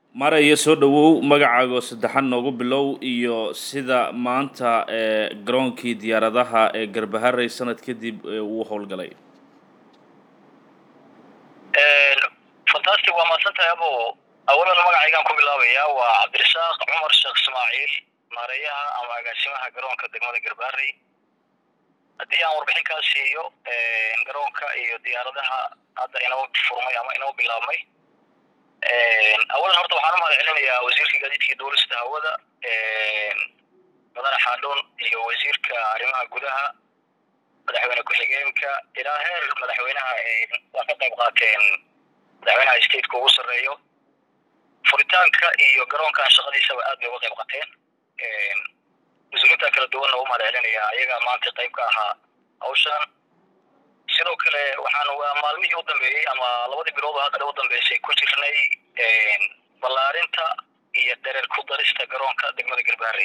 maraya soo dhawow magacaaga saddexan noogu bilow iyo sida maanta garoonkii diyaaradaha ee Garbaharey sanad kadib uu howlgalay. fantastic waa maadsantahay abo awalan magacaygaan ku bilaabayaa waa Cabdirasaaq Cumar Sheekh Ismaaciil maareeyaha ama agaasimaha garoonka degmada Garbaharey. haddii aan warbixin ka siiyo garoonka iyo diyaaradaha hadda inoo furmay ama inoo bilaabmay awalan horta waxaan u mahadcelinayaa wasiirka gaadiidka dowladda hawada madaxa xaadhoon iyo wasiirka arrimaha gudaha madaxweyne ku-xigeenka ilaa heer madaxweynaha waa ka qayb qaateen madaxweynaha state-ka ugu sarreeyo furitaanka iyo garoonka shaqadiisaba aad bay uga qayb qaateen mas-uuliyiinta kala duwanna u mahadcelinayaa ayaga maanta qayb ka ahaa hawshan sidoo kale waxaan maalmihii u dambeeyey ama labadii bilood oo hadda u dambeysay ku jirnay ballaarinta iyo dherer ku darista garoonka degmada Garbaharey.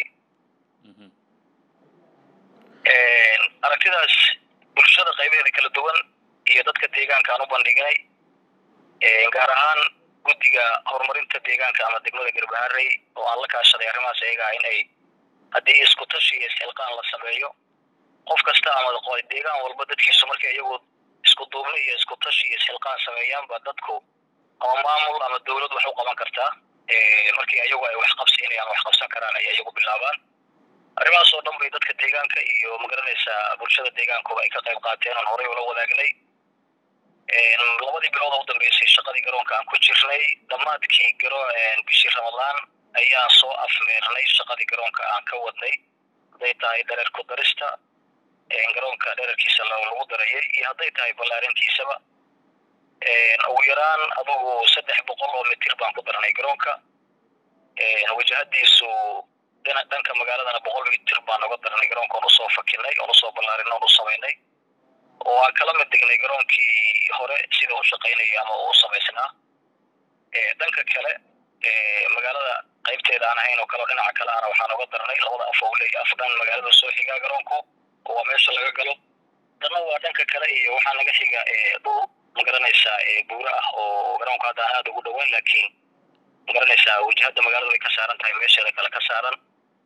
aragtidaas bulshada qaybaheeda kala duwan iyo dadka deegaanka aan u bandhignay gaar ahaan guddiga horumarinta deegaanka ama degmada Garbaharey oo aan la kaashaday arrimahaas ayaga inay haddii isku tashi iyo isxilqaan la sameeyo qof kasta ama deegaan walba dadkiisu markay iyagu isku duubni iyo isku tashi iyo isxilqaan sameeyaanba dadku ama maamul ama dawlad wax u qaban kartaa markii iyagu ay wax qabsanayaan wax qabsan karaan ay iyagu bilaabaan arrimahaas oo dhan bay dadka deegaanka iyo magaranaysa bulshada deegaanku ay ka qayb qaateen oo horey ula wadaagnay labadii bilood oo u dambeysay shaqadii garoonka aan ku jirnay dhammaadkii bishii Ramadaan ayaan soo afmeernay shaqadii garoonka aan ka wadnay haday tahay dherer ku darista garoonka dhererkiisa lagu darayay iyo haday tahay ballaarintiisaba ugu yaraan adugu 300 oo mitir baan ku darnay garoonka wajahadiisu dhanka magaaladana 100 mitir baan uga darnay garoonka oo soo fakinay oo soo ballaarinay oo sameynay oo aan kala mid dhignay garoonkii hore sida uu shaqeynayay ama uu sameysnaa dhanka kale magaalada qaybteeda aan ahayn oo kala dhinaca kale ana waxaan uga darnay labada afowle afdan magaalada soo xiga garoonku oo meesha laga galo dhanna waa dhanka kale iyo waxaa naga xiga dhul magaranaysa buura ah oo garoonka hadda aad ugu dhaweyn laakiin magaranaysa wajahada magaalada way ka saaran tahay meesha kale ka saaran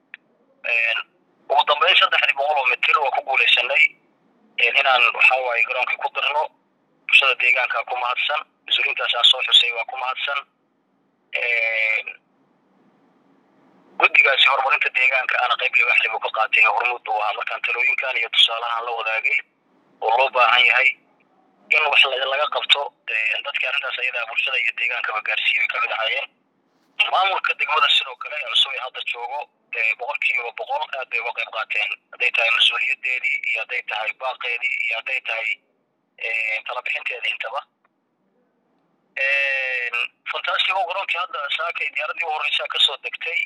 ugu dambeyn 300 oo mitir oo ku guuleysanay inaan waxa waay garoonka ku darno bulshada deegaanka ku mahadsan mas-uuliyiintaas aan soo xusay waa ku mahadsan guddigaasi horumarinta deegaanka ana qayb wax libo ka qaatay hormuudda waa markaan talooyinkan iyo tusaalahan la wadaagay oo loo baahan yahay in wax laga qabto dadka arrintaas ayada bulshada iyo deegaanka gaarsiiyay ka mid ahaayeen maamulka degmada sidoo kale soo hadda joogo 100% aad bay uga qayb qaateen haday tahay mas-uuliyadeedii iyo haday tahay baaqeedii iyo haday tahay tala bixinteedii intaba fantastic oo garoonka hadda saakay diyaaradii ugu horeysa ka soo degtay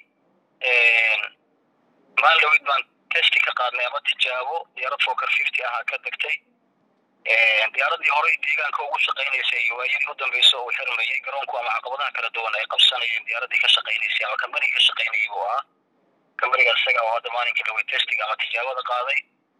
maalin baan test ka qaadnay ama tijaabo diyaarad Fokker 50 ah ka degtay diyaaradii hore deegaanka ugu shaqeynaysay waayadii u dambeysay oo xirmayay garoonku ama caqabadaha kala duwan ay qabsanayeen diyaaradii ka shaqeynaysay ama kambaniga ka shaqeynayay oo ah kambaniga isaga oo hadda maalinkii la testiga ama tijaabada qaaday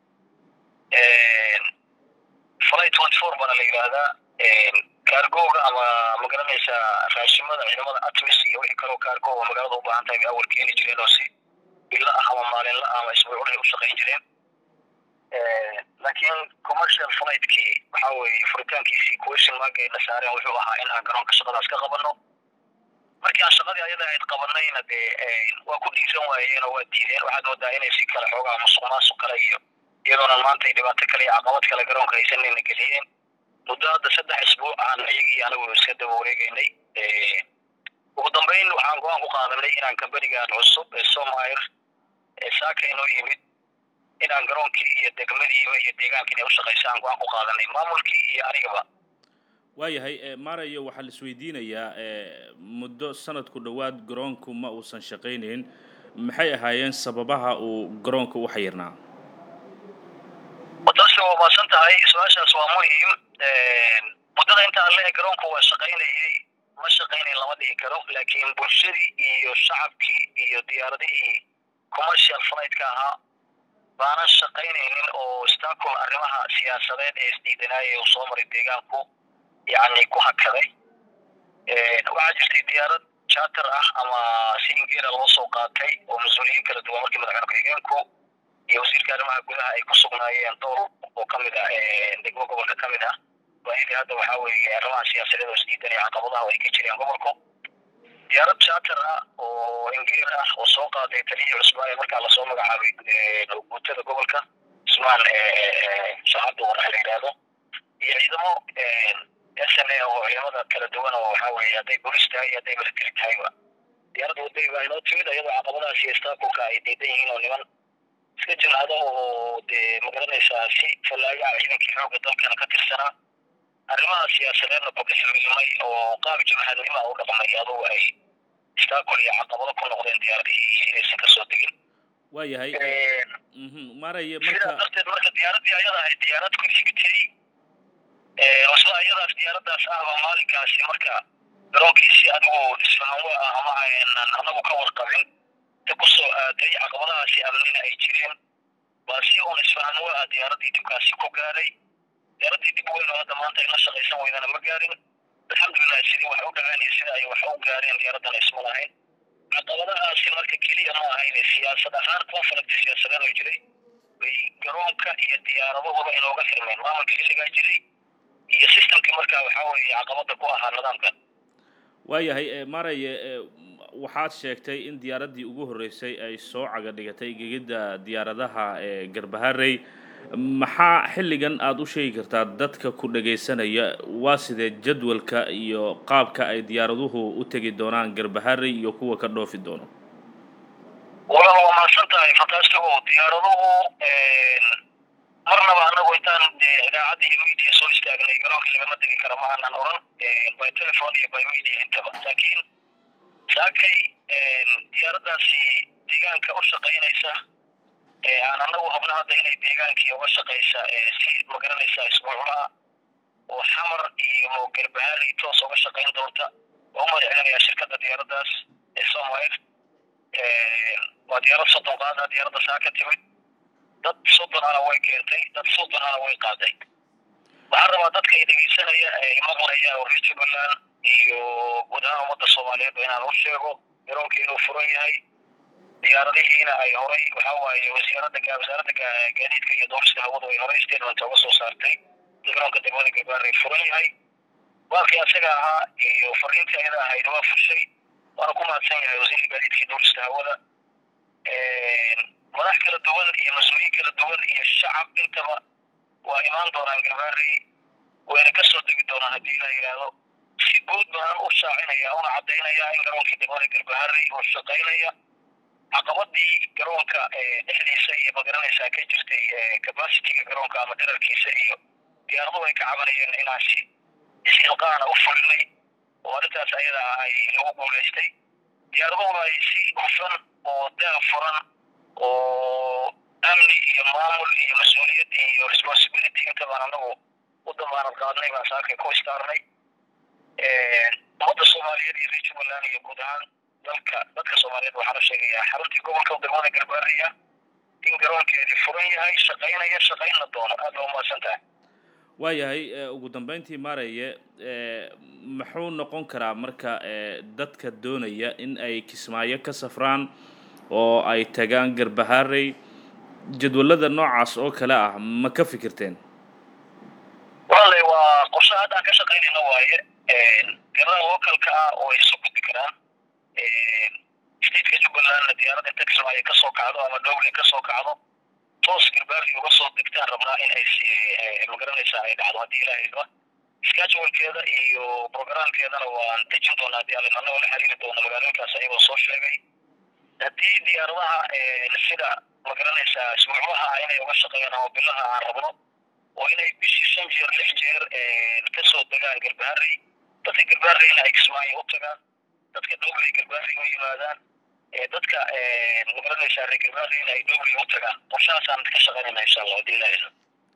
flight 24 bana la yiraahdaa cargo-ga ama magaranaysa raashimada ciidamada ATMIS iyo wixii kale oo cargo oo magaalada u baahan tahay awal keeni jireen oo si ila ama maalin la ama isbuuc u shaqeyn jireen laakiin commercial flight-kii waxa weeye furitaankiisii question mark ay la saareen wuxuu ahaa in aan garoonka shaqadaas ka qabanno markii aan shaqadii ayada ahayd qabanayna waa ku dhiisan waayeen oo waa diideen waxaad moodaa inay si kale xoogaa musuqmaasuq kale iyo iyadoona maanta ay dhibaato kale iyo caqabad kale garoonka aysanayna geliyeen muddo hadda 3 isbuuc aan iyagii anagu iska daba wareegaynay ugu dambeyn waxaan go'aan ku qaadanay inaan kambanigan cusub Soomaaliya saaka inoo yimid inaan garoonkii iyo degmadiiba iyo deegaankii ay u shaqeysaan go'aan ku qaadanay maamulkii iyo anigaba waayahay marayo waxaa la isweydiinayaa muddo sanad ku dhawaad garoonku ma uusan shaqeynayn maxay ahaayeen sababaha uu garoonka u xayirnaa wadaas oo maasan tahay su'aashaas waa muhiim muddada inta alle garoonku waa shaqeynayay ma shaqeynay lama dhihi karo laakiin bulshadii iyo shacabkii iyo diyaaradihii commercial flight-ka ahaa baana shaqeynaynin oo istaakul arrimaha siyaasadeed ee isdiidanayay oo soo maray deegaanku يعني كوها كذا وعجزتي ديارات charter ah ama si ingeera loo soo qaatay oo mas-uuliyiin kala duwan markii madaxweyne ku-xigeenku iyo wasiirka arrimaha gudaha ay ku sugnaayeen dhowr oo ka mid ah degmo gobolka ka mid ah baahidii hadda waxaa weeye arrimaha siyaasadeed oo isdiidan iyo caqabadaha ay ka jireen gobolku diyaarad charter ah oo ingeer ah oo soo qaaday taliyii cusbaa ee markaa lasoo magacaabay guutada gobolka ismaan shacabda warax la yidhaahdo iyo ciidamo SNA oo ciidamada kala duwan oo waxaa weeye hadday bolis tahay iyo hadday military tahayba diyaaradda waday baa inoo timid iyadoo caqabadaha siyaastaakulka ay diidan yihiin oo niman iska jilcado oo dee magaranaysaa si fallaaga ciidankii xoogga dalkana ka tirsanaa arrimaha siyaasadeedna ku dhexmilmay oo qaab jabhadnimo u dhaqmay adugu ay istaakul iyo caqabado ku noqdeen diyaaradihii inaysan ka soo degin waayahay maraya sidaa darteed marka diyaaraddii ayada ahayd diyaarad ku xigtay wasla ayadaas diyaaraddaas ahba maalinkaasi marka garoonkiisii adigu isfahanwa ah ama aynan anagu ka warqabin ta ku soo aaday caqabadahaasi amnina ay jireen baa si uun isfahanwa ah diyaaraddii dibkaasi ku gaaray diyaaradii dib weyn oo hadda maanta ay la shaqaysan weydana ma gaarin alxamdulilah sidii wax u dhaceen iyo sida ay wax u gaareen diyaaraddana isma lahayn caqabadahaasi marka keliya ma ahayn siyaasad ahaan conflict siyaasadeed oo jiray bay garoonka iyo diyaaradahuba inooga xirmeen maamulka xilligaa jiray iyo systemkii markaa waxaa weeye caqabada ku ahaa nidaamkan waayahay maraya waxaad sheegtay in diyaaraddii ugu horreysay ay soo caga dhigatay gegida diyaaradaha Garbaharey maxaa xilligan aad u sheegi kartaa dadka ku dhageysanaya waa sidee jadwalka iyo qaabka ay diyaaraduhu u tagi doonaan Garbaharey iyo kuwa ka dhoofi doono waa maasantahay fantastico diyaaraduhu marnaba anagu intaan idaacadda iyo media soo istaagnay garoonka lagama degi kara ma aanan oran by telephone iyo by media intaba laakiin saakay diyaaraddaasi deegaanka u shaqaynaysa aan anagu habna hadda inay deegaankii uga shaqaysa si magaranaysa isbuuclaha oo xamar iyo Garbaharey toos uga shaqayn doonta oo magaceynaya shirkadda diyaaraddaas Somewhere waa diyaarad soddon qaada diyaaradda saaka timid dad soddon ana way keentay dad soddon ana way qaaday waxaan rabaa dadka ay dhegeysanaya ee maqlaya oo reer Jubbaland iyo guud ahaan ummadda Soomaaliyeed inaan u sheego garoonka inuu furan yahay diyaaradihiina ay horay waxaa waaye wasaaradda gaadiidka iyo duulista hawadu ay horay statement uga soo saartay garoonka degmada Garbaharey furan yahay waalkii asaga ahaa iyo fariintii ayada ahayd waa fushay waana ku mahadsan yahay wasiirka gaadiidka iyo duulista hawada madax kala duwan iyo mas-uuliyiin kala duwan iyo shacab intaba waa imaan doonaan Garbaharey wayna ka soo degi doonaan haddii la yidhaahdo si guud baan u shaacinaya una caddaynaya in garoonkii degmada Garbaharey uu shaqaynaya caqabadii garoonka dhexdiisa iyo magaranaysaa ka jirtay capacityga garoonka ama dherarkiisa iyo diyaaraduhu ay ka cabanayeen inaan si isxilqaana u fulinay oo arrintaas ayada ay lagu guulaystay diyaaraduhuna ay si hufan oo daa furan oo amni iyo maamul iyo mas-uuliyad iyo responsibility intabaan anagu u damaanad qaadnay baan saakay ku istaarnay ummadda Soomaaliyeed iyo reer Jubbaland iyo guud ahaan dadka Soomaaliyeed waxaan u sheegayaa xaruntii gobolka degmada Garbaharey in garoonkeedii furan yahay shaqayna doono aad loo mahadsantahay waayahay ugu dambeyntii maraya muxuu noqon karaa marka dadka doonaya in ay Kismaayo ka safraan oo ay tagaan Garbaharey jadwalada noocaas oo kale ah ma ka fikirteen wallahi waa qorshe hadda aan ka shaqaynayno waaye diyaaradaha localka ah oo ay soo gudbi karaan stateka Jubbaland diyaaradda inta Kismaayo ka soo kacdo ama Dowley ka soo kacdo toos Garbaharey uga soo degtaan rabnaa in ay magaranaysaa ay dhacdo haddii ilaahay idma schedule-keeda iyo programkeedana waan dejin doonaa haddii alle anagoo la xiriiri doono magaalooyinkaas ayagoo soo sheegay haddii diyaaradaha sida magaranaysaa isbuuclaha inay uga shaqeeyaan ama bilaha aan rabno oo inay bishii 5 jeer 6 jeer ka soo degaan Garbaharey dadka Garbahareyna ay Kismaayo u tagaan dadka Dowley Garbaharey u yimaadaan dadka magaranaysaa reer Garbahareyna ay Dowley u tagaan qorshahaasaan ka shaqaynayna insha Allah haddii ilaahay